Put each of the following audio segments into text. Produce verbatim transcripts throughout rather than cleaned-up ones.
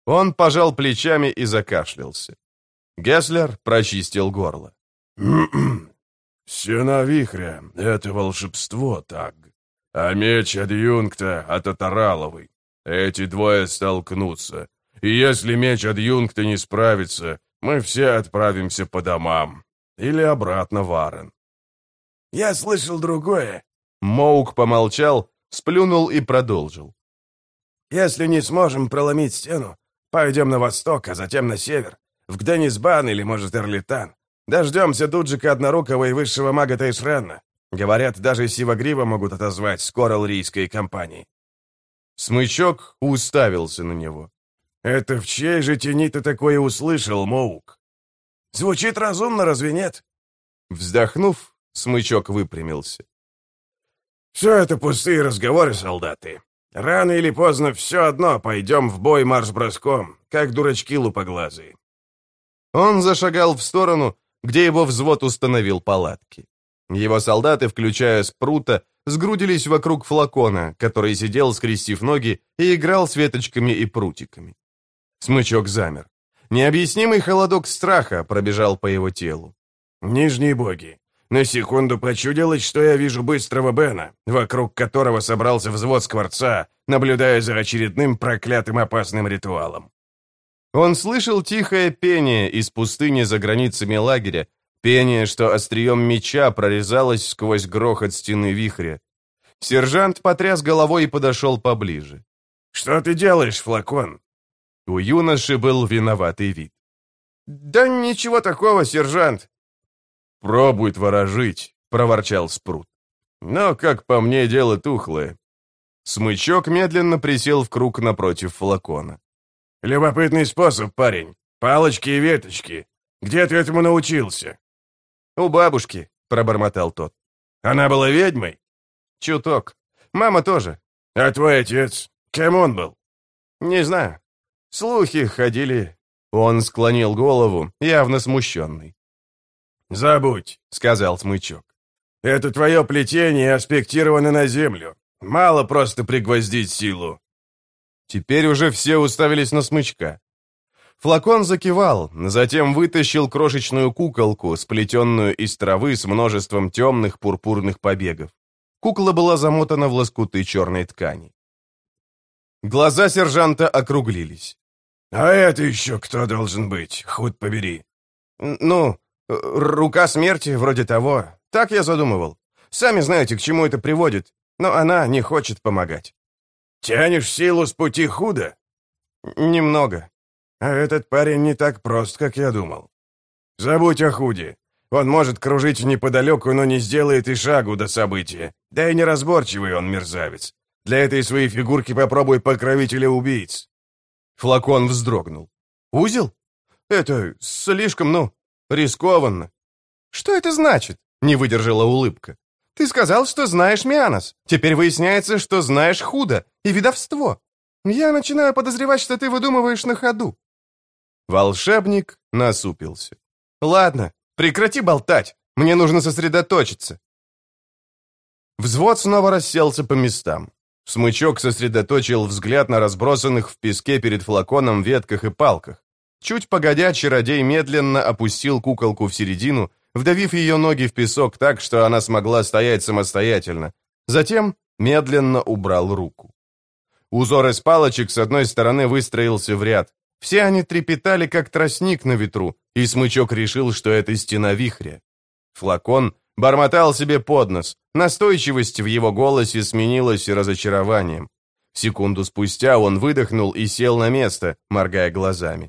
Он пожал плечами и закашлялся. Гесслер прочистил горло. «Стена вихря — это волшебство, так. А меч адъюнкта от Атараловой. Эти двое столкнутся. И если меч адъюнкта не справится, мы все отправимся по домам. Или обратно в Арен». «Я слышал другое». Моук помолчал, сплюнул и продолжил. «Если не сможем проломить стену, пойдем на восток, а затем на север, в Гденисбан или, может, Эрлитан. Дождемся Дуджика Однорукого и высшего мага Тейшренна. Говорят, даже Сивагрива могут отозвать с Коралрийской компании». Смычок уставился на него. «Это в чьей же тени ты такое услышал, Моук? Звучит разумно, разве нет?» Вздохнув, Смычок выпрямился. «Все это пустые разговоры, солдаты. Рано или поздно все одно пойдем в бой марш-броском, как дурачки лупоглазые». Он зашагал в сторону, где его взвод установил палатки. Его солдаты, включая Спрута, сгрудились вокруг флакона, который сидел, скрестив ноги, и играл с веточками и прутиками. Смычок замер. Необъяснимый холодок страха пробежал по его телу. «Нижние боги, на секунду почудилось, что я вижу быстрого Бена, вокруг которого собрался взвод Скворца, наблюдая за очередным проклятым опасным ритуалом». Он слышал тихое пение из пустыни за границами лагеря, пение, что острием меча прорезалось сквозь грохот стены вихря. Сержант потряс головой и подошел поближе. «Что ты делаешь, Флакон?» У юноши был виноватый вид. «Да ничего такого, сержант». «Пробуй творожить», — проворчал Спрут. «Но, как по мне, дело тухлое». Смычок медленно присел в круг напротив флакона. «Любопытный способ, парень. Палочки и веточки. Где ты этому научился?» «У бабушки», — пробормотал тот. «Она была ведьмой?» «Чуток. Мама тоже». «А твой отец? Кем он был?» «Не знаю. Слухи ходили». Он склонил голову, явно смущенный. «Забудь», — сказал Смычок. «Это твое плетение аспектировано на землю. Мало просто пригвоздить силу». Теперь уже все уставились на Смычка. Флакон закивал, затем вытащил крошечную куколку, сплетенную из травы с множеством темных пурпурных побегов. Кукла была замотана в лоскуты черной ткани. Глаза сержанта округлились. «А это еще кто должен быть, худ побери?» «Ну, рука смерти, вроде того. Так я задумывал. Сами знаете, к чему это приводит, но она не хочет помогать». «Тянешь силу с пути худа?» «Немного». «А этот парень не так прост, как я думал. Забудь о худе. Он может кружить неподалеку, но не сделает и шагу до события. Да и неразборчивый он мерзавец. Для этой своей фигурки попробуй покровителя убийц». Флакон вздрогнул. «Узел? Это слишком, ну, рискованно». «Что это значит?» — не выдержала улыбка. «Ты сказал, что знаешь Мианос. Теперь выясняется, что знаешь худо и ведовство. Я начинаю подозревать, что ты выдумываешь на ходу». Волшебник насупился. «Ладно, прекрати болтать. Мне нужно сосредоточиться». Взвод снова расселся по местам. Смычок сосредоточил взгляд на разбросанных в песке перед флаконом ветках и палках. Чуть погодя, чародей медленно опустил куколку в середину, вдавив ее ноги в песок так, что она смогла стоять самостоятельно. Затем медленно убрал руку. Узор из палочек с одной стороны выстроился в ряд. Все они трепетали, как тростник на ветру, и Смычок решил, что это стена вихря. Флакон бормотал себе под нос. Настойчивость в его голосе сменилась разочарованием. Секунду спустя он выдохнул и сел на место, моргая глазами.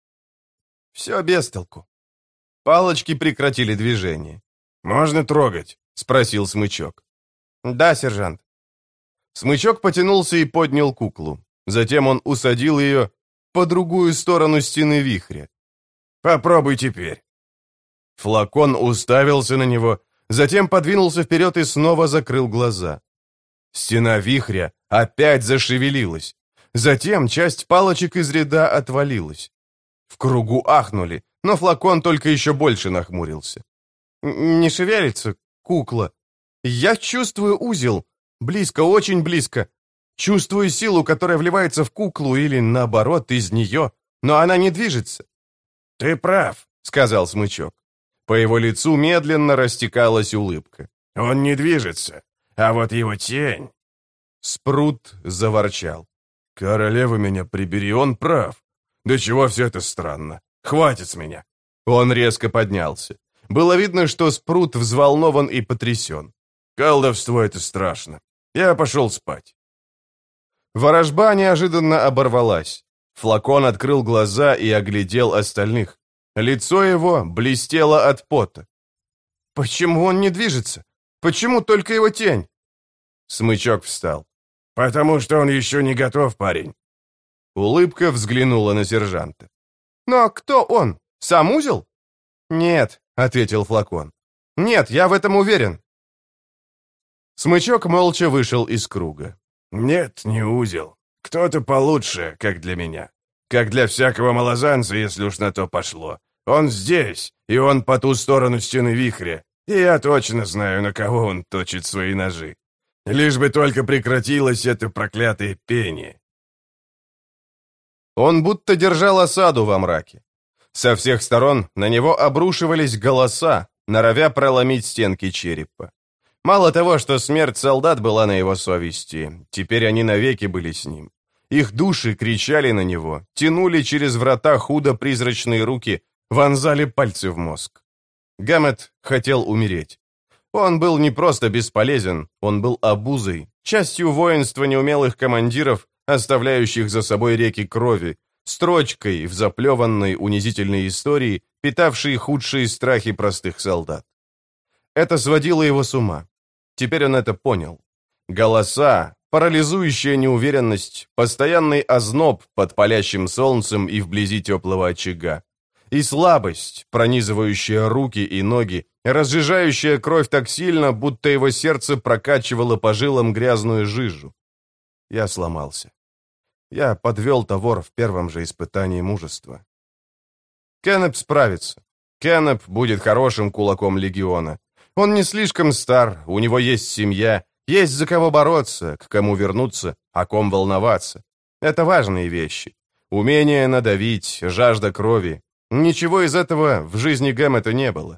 Все без толку. Палочки прекратили движение. «Можно трогать?» — спросил Смычок. «Да, сержант». Смычок потянулся и поднял куклу. Затем он усадил ее по другую сторону стены вихря. «Попробуй теперь». Флакон уставился на него, затем подвинулся вперед и снова закрыл глаза. Стена вихря опять зашевелилась. Затем часть палочек из ряда отвалилась. В кругу ахнули, но флакон только еще больше нахмурился. «Не шевелится, кукла. Я чувствую узел. Близко, очень близко. Чувствую силу, которая вливается в куклу или, наоборот, из нее, но она не движется. «Ты прав», — сказал Смычок. По его лицу медленно растекалась улыбка. «Он не движется, а вот его тень...» Спрут заворчал. «Королева меня прибери, он прав. Да чего все это странно? Хватит с меня!» Он резко поднялся. Было видно, что Спрут взволнован и потрясен. «Колдовство — это страшно. Я пошел спать». Ворожба неожиданно оборвалась. Флакон открыл глаза и оглядел остальных. Лицо его блестело от пота. «Почему он не движется? Почему только его тень?» Смычок встал. «Потому что он еще не готов, парень». Улыбка взглянула на сержанта. «Но кто он? Сам узел?» «Нет», — ответил Флакон. «Нет, я в этом уверен». Смычок молча вышел из круга. «Нет, не узел. Кто-то получше, как для меня. Как для всякого малозанца, если уж на то пошло. Он здесь, и он по ту сторону стены вихря. И я точно знаю, на кого он точит свои ножи. Лишь бы только прекратилось это проклятое пение». Он будто держал осаду во мраке. Со всех сторон на него обрушивались голоса, норовя проломить стенки черепа. Мало того, что смерть солдат была на его совести, теперь они навеки были с ним. Их души кричали на него, тянули через врата худо-призрачные руки, вонзали пальцы в мозг. Гэммет хотел умереть. Он был не просто бесполезен, он был обузой, частью воинства неумелых командиров, оставляющих за собой реки крови, строчкой в заплеванной унизительной истории, питавшей худшие страхи простых солдат. Это сводило его с ума. Теперь он это понял. Голоса, парализующая неуверенность, постоянный озноб под палящим солнцем и вблизи теплого очага. И слабость, пронизывающая руки и ноги, разжижающая кровь так сильно, будто его сердце прокачивало по жилам грязную жижу. Я сломался. Я подвел Тавор в первом же испытании мужества. Кеннеп справится. Кеннеп будет хорошим кулаком легиона. Он не слишком стар, у него есть семья, есть за кого бороться, к кому вернуться, о ком волноваться. Это важные вещи. Умение надавить, жажда крови. Ничего из этого в жизни Гэммета не было.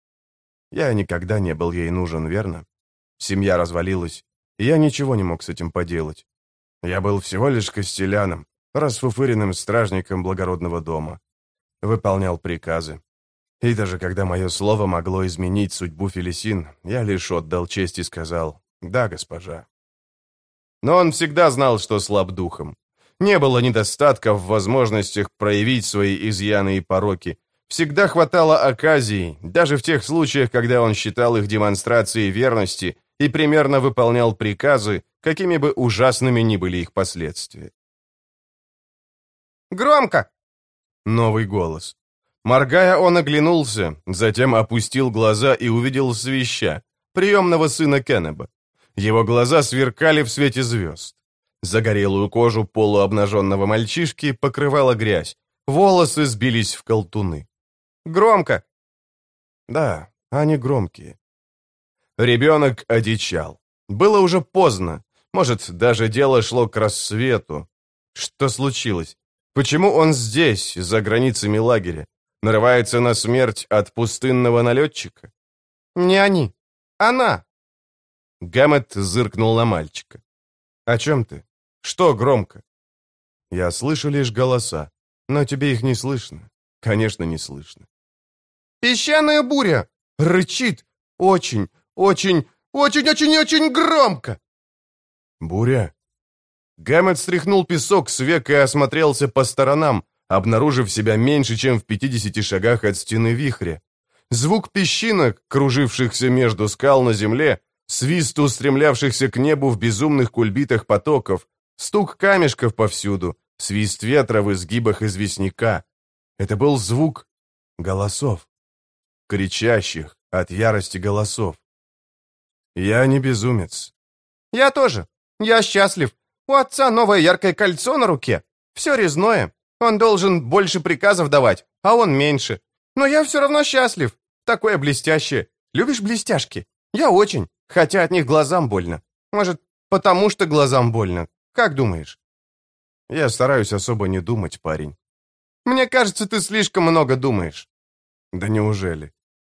Я никогда не был ей нужен, верно? Семья развалилась, и я ничего не мог с этим поделать. Я был всего лишь костеляном, расфуфыренным стражником благородного дома. Выполнял приказы. И даже когда мое слово могло изменить судьбу Фелисин, я лишь отдал честь и сказал «Да, госпожа». Но он всегда знал, что слаб духом. Не было недостатка в возможностях проявить свои изъяны и пороки. Всегда хватало оказий, даже в тех случаях, когда он считал их демонстрацией верности и примерно выполнял приказы, какими бы ужасными ни были их последствия. «Громко!» Новый голос. Моргая, он оглянулся, затем опустил глаза и увидел свища, приемного сына Кеннеба. Его глаза сверкали в свете звезд. Загорелую кожу полуобнаженного мальчишки покрывала грязь, волосы сбились в колтуны. «Громко!» Да, они громкие. Ребенок одичал. Было уже поздно. Может, даже дело шло к рассвету. Что случилось? Почему он здесь, за границами лагеря? Нарывается на смерть от пустынного налетчика? Не они. Она. Гэммет зыркнул на мальчика. О чем ты? Что громко? Я слышу лишь голоса, но тебе их не слышно. Конечно, не слышно. Песчаная буря! Рычит! Очень, очень, очень-очень-очень громко! Буря? Гэммет стряхнул песок с век и осмотрелся по сторонам, обнаружив себя меньше, чем в пятидесяти шагах от стены вихря. Звук песчинок, кружившихся между скал на земле, свист устремлявшихся к небу в безумных кульбитах потоков, стук камешков повсюду, свист ветра в изгибах известняка. Это был звук голосов, кричащих от ярости голосов. Я не безумец. Я тоже. Я счастлив. У отца новое яркое кольцо на руке. Все резное. Он должен больше приказов давать, а он меньше. Но я все равно счастлив. Такое блестящее. Любишь блестяшки? Я очень. Хотя от них глазам больно. Может, потому что глазам больно. Как думаешь?» «Я стараюсь особо не думать, парень». «Мне кажется, ты слишком много думаешь». «Да неужели?»